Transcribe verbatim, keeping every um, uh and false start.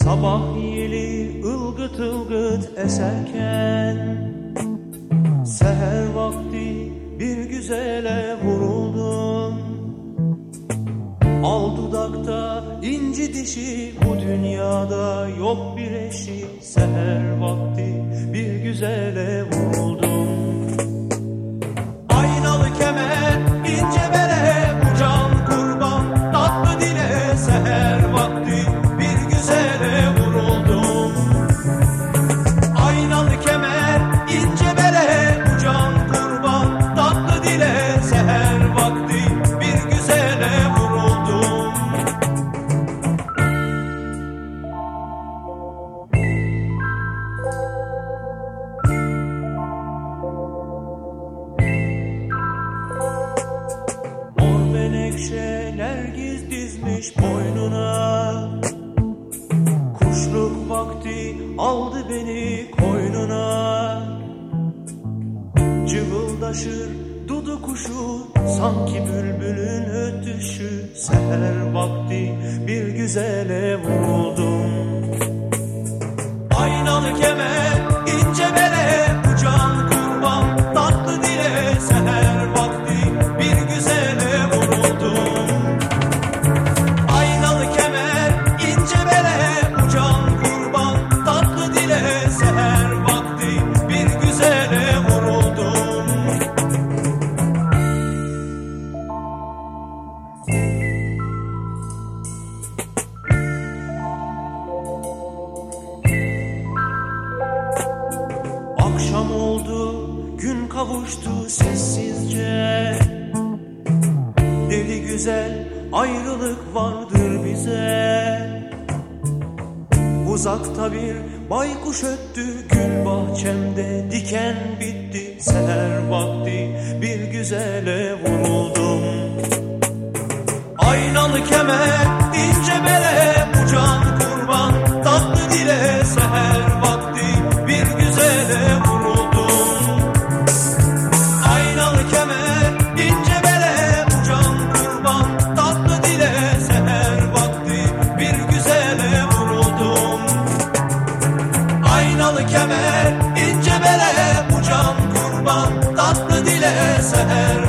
Sabah yeli ılgıt ılgıt eserken, seher vakti bir güzele vuruldum. Al dudakta inci dişi, bu dünyada yok bir eşi. Seher vakti bir güzele vuruldum. Aynalı kemer, ince bere, bu can kurban, tatlı dile. Seher vakti bir güzele vuruldum. Aynalı kemer, ince bere, bu can kurban, tatlı dile. Seher vakti bir güzele vuruldum. Mor menekşe nergiz dizmiş boynuna, kuşluk vakti aldı beni koynuna. Cıvıldaşır dudu kuşu, sanki bülbülün ötüşü. Seher vakti bir güzele vuruldum. Aynalı kemer, ince bere, bu can kurban, tatlı dile. Seher vakti bir güzele vuruldum. Aynalı kemer, ince bere, bu can kurban, tatlı dile. Seher vakti bir güzele vuruldum. Akşam oldu, gün kavuştu sessizce. Deli güzel ayrılık vardır bize. Uzakta bir baykuş öttü, gül bahçemde diken bitti. Seher vakti bir güzele vuruldum. Aynalı kemer, ince bere, bu can kurban, tatlı dile. Seher vakti bir güzele vuruldum. Aynalı kemer, ince bere, bu can kurban, tatlı dile. Seher vakti bir güzele vuruldum. Aynalı kemer, ince bere, bu can kurban, tatlı dile. Seher